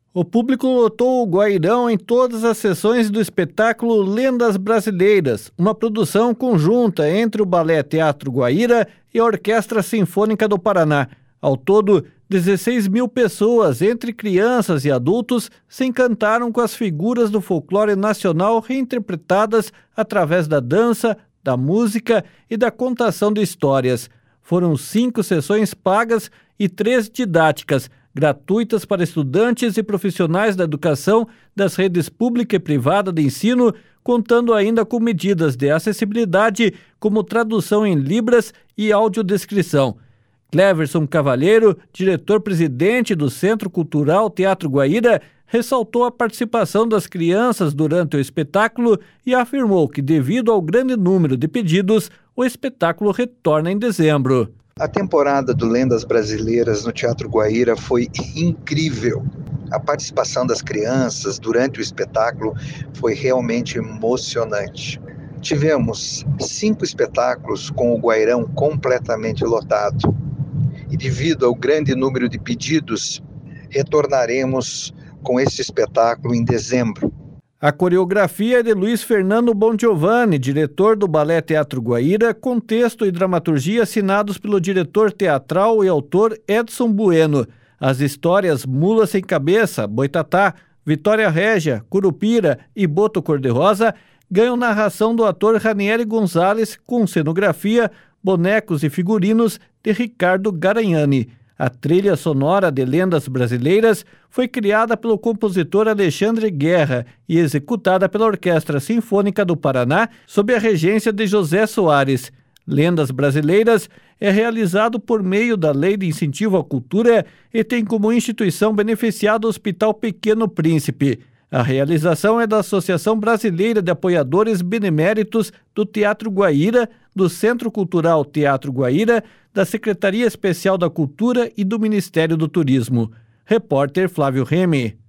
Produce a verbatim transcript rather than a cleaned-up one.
O público lotou o Guairão em todas as sessões do espetáculo Lendas Brasileiras, uma produção conjunta entre o Balé Teatro Guaíra e a Orquestra Sinfônica do Paraná. Ao todo, dezesseis mil pessoas, entre crianças e adultos, se encantaram com as figuras do folclore nacional reinterpretadas através da dança, da música e da contação de histórias. Foram cinco sessões pagas e três didáticas, gratuitas para estudantes e profissionais da educação das redes pública e privada de ensino, contando ainda com medidas de acessibilidade como tradução em libras e audiodescrição. Cleverson Cavalheiro, diretor-presidente do Centro Cultural Teatro Guaíra, ressaltou a participação das crianças durante o espetáculo e afirmou que, devido ao grande número de pedidos, o espetáculo retorna em dezembro. A temporada do Lendas Brasileiras no Teatro Guaíra foi incrível. A participação das crianças durante o espetáculo foi realmente emocionante. Tivemos cinco espetáculos com o Guairão completamente lotado. E devido ao grande número de pedidos, retornaremos com esse espetáculo em dezembro. A coreografia é de Luiz Fernando Bongiovanni, diretor do Balé Teatro Guaíra, com texto e dramaturgia assinados pelo diretor teatral e autor Edson Bueno. As histórias Mula Sem Cabeça, Boitatá, Vitória Régia, Curupira e Boto Cor-de-Rosa ganham narração do ator Ranieri Gonzalez, com cenografia, bonecos e figurinos de Ricardo Garanhani. A trilha sonora de Lendas Brasileiras foi criada pelo compositor Alexandre Guerra e executada pela Orquestra Sinfônica do Paraná sob a regência de José Soares. Lendas Brasileiras é realizado por meio da Lei de Incentivo à Cultura e tem como instituição beneficiada o Hospital Pequeno Príncipe. A realização é da Associação Brasileira de Apoiadores Beneméritos do Teatro Guaíra, do Centro Cultural Teatro Guaíra, da Secretaria Especial da Cultura e do Ministério do Turismo. Repórter Flávio Remy.